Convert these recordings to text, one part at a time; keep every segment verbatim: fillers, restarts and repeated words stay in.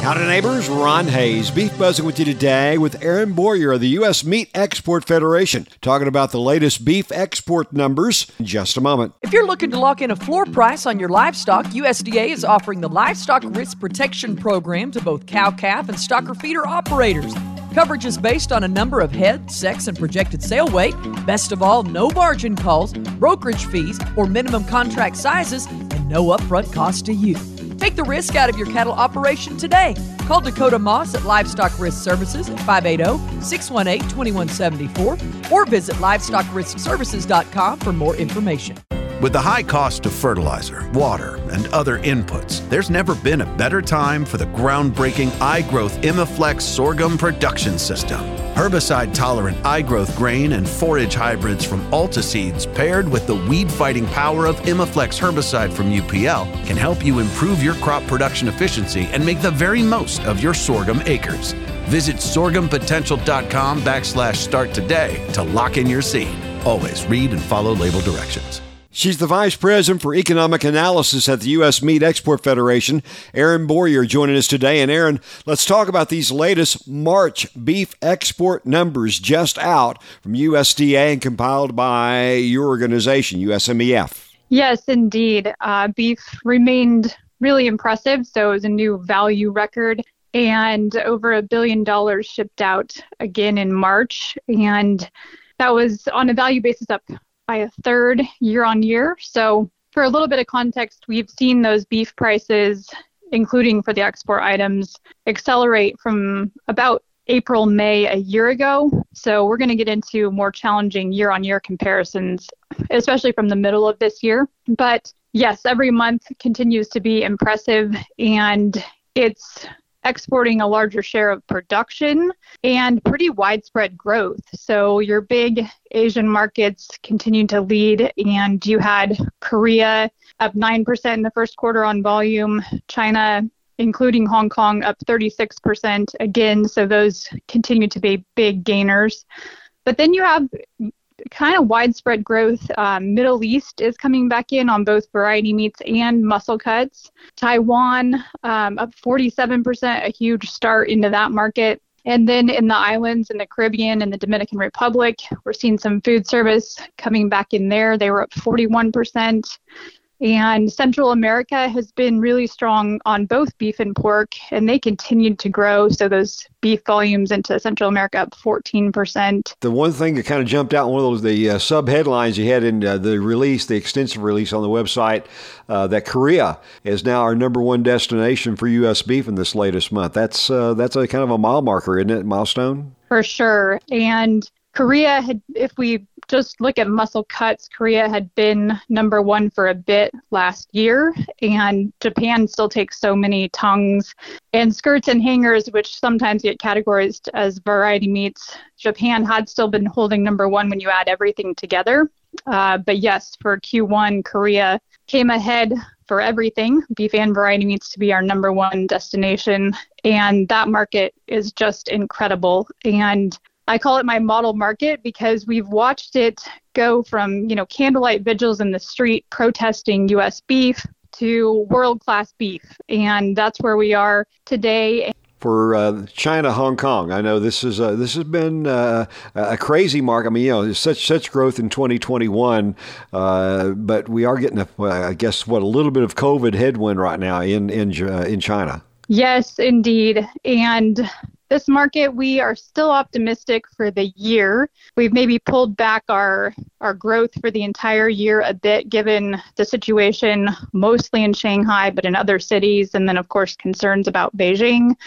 Howdy neighbors, Ron Hayes, Beef Buzzing with you today with Aaron Boyer of the U S Meat Export Federation, talking about the latest beef export numbers in just a moment. If you're looking to lock in a floor price on your livestock, U S D A is offering the Livestock Risk Protection Program to both cow-calf and stocker feeder operators. Coverage is based on a number of head, sex, and projected sale weight. Best of all, no margin calls, brokerage fees, or minimum contract sizes, and no upfront cost to you. Take the risk out of your cattle operation today. Call Dakota Moss at Livestock Risk Services at five eight zero, six one eight, two one seven four or visit livestock risk services dot com for more information. With the high cost of fertilizer, water, and other inputs, there's never been a better time for the groundbreaking iGrowth Imiflex sorghum production system. Herbicide-tolerant iGrowth grain and forage hybrids from Alta Seeds paired with the weed-fighting power of Imiflex herbicide from U P L can help you improve your crop production efficiency and make the very most of your sorghum acres. Visit sorghumpotential.com backslash start today to lock in your seed. Always read and follow label directions. She's the Vice President for Economic Analysis at the U S Meat Export Federation, Aaron Boyer, joining us today. And Aaron, let's talk about these latest March beef export numbers just out from U S D A and compiled by your organization, U S M E F. Yes, indeed. Uh, beef remained really impressive, so it was a new value record. And over a billion dollars shipped out again in March. And that was on a value basis up by a third year on year. So for a little bit of context, we've seen those beef prices, including for the export items, accelerate from about April, May a year ago. So we're going to get into more challenging year on year comparisons, especially from the middle of this year. But yes, every month continues to be impressive, and it's exporting a larger share of production and pretty widespread growth. So your big Asian markets continue to lead, and you had Korea up nine percent in the first quarter on volume, China, including Hong Kong, up thirty-six percent again. So those continue to be big gainers. But then you have kind of widespread growth. Um, Middle East is coming back in on both variety meats and muscle cuts. Taiwan um, up forty-seven percent, a huge start into that market. And then in the islands, in the Caribbean and the Dominican Republic, we're seeing some food service coming back in there. They were up forty-one percent. And Central America has been really strong on both beef and pork, and they continued to grow. So those beef volumes into Central America up fourteen percent. The one thing that kind of jumped out, one of those, the uh, sub-headlines you had in uh, the release, the extensive release on the website, uh, that Korea is now our number one destination for U S beef in this latest month. That's uh, that's a kind of a mile marker, isn't it? Milestone? For sure. And Korea had, if we just look at muscle cuts, Korea had been number one for a bit last year, and Japan still takes so many tongues and skirts and hangers, which sometimes get categorized as variety meats. Japan had still been holding number one when you add everything together. Uh, but yes, for Q one, Korea came ahead for everything, beef and variety meats, to be our number one destination. And that market is just incredible. And I call it my model market because we've watched it go from, you know, candlelight vigils in the street protesting U S beef to world-class beef. And that's where we are today. For uh, China, Hong Kong, I know this is uh, this has been uh, a crazy market. I mean, you know, there's such such growth in twenty twenty-one, uh, but we are getting, a, I guess, what a little bit of COVID headwind right now in in uh, in China. Yes, indeed, and this market, we are still optimistic for the year. We've maybe pulled back our our growth for the entire year a bit, given the situation mostly in Shanghai, but in other cities, and then, of course, concerns about Beijing.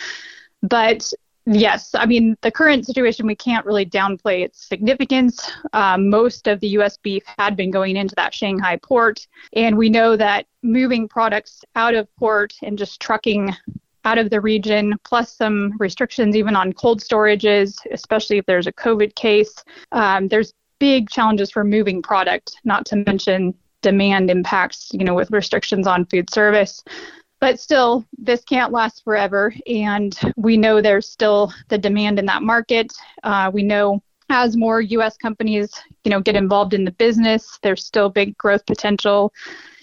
But yes, I mean, the current situation, we can't really downplay its significance. Um, most of the U S beef had been going into that Shanghai port, and we know that moving products out of port and just trucking out of the region, plus some restrictions even on cold storages, especially if there's a COVID case. Um, there's big challenges for moving product, not to mention demand impacts, you know, with restrictions on food service. But still, this can't last forever. And we know there's still the demand in that market. Uh, we know as more U S companies, you know, get involved in the business, there's still big growth potential.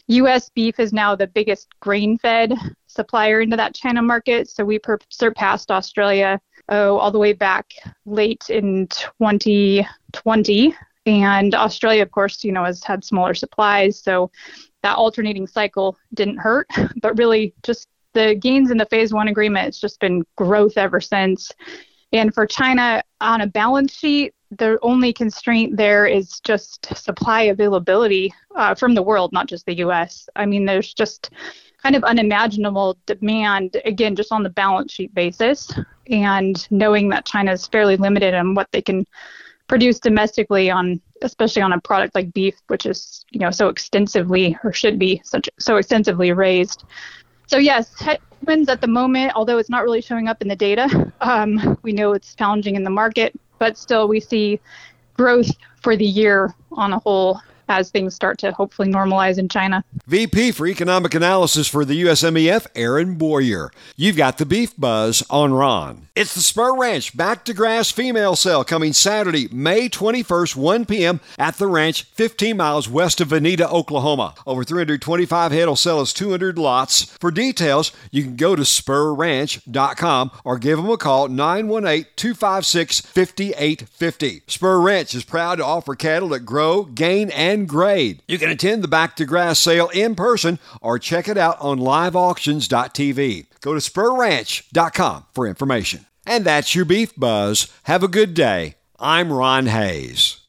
U S beef is now the biggest grain-fed supplier into that China market. So we per- surpassed Australia, oh, all the way back late in twenty twenty. And Australia, of course, you know, has had smaller supplies. So that alternating cycle didn't hurt, but really just the gains in the phase one agreement, it's just been growth ever since. And for China, on a balance sheet, the only constraint there is just supply availability uh, from the world, not just the U S. I mean, there's just kind of unimaginable demand, again, just on the balance sheet basis. And knowing that China is fairly limited on what they can produce domestically on, especially on a product like beef, which is, you know, so extensively, or should be such so extensively raised. So yes, headwinds at the moment, although it's not really showing up in the data. Um, we know it's challenging in the market, but still we see growth for the year on a whole as things start to hopefully normalize in China. V P for Economic Analysis for the U S M E F, Erin Boyer. You've got the Beef Buzz on Ron. It's the Spur Ranch Back to Grass Female Sale coming Saturday, May twenty-first, one p.m. at the ranch, fifteen miles west of Veneta, Oklahoma. Over three hundred twenty-five head will sell as two hundred lots. For details, you can go to spur ranch dot com or give them a call, nine one eight, two five six, five eight five zero. Spur Ranch is proud to offer cattle that grow, gain, and grade. You can attend the Back to Grass sale in person or check it out on live auctions dot t v. Go to spur ranch dot com for information. And that's your Beef Buzz. Have a good day. I'm Ron Hayes.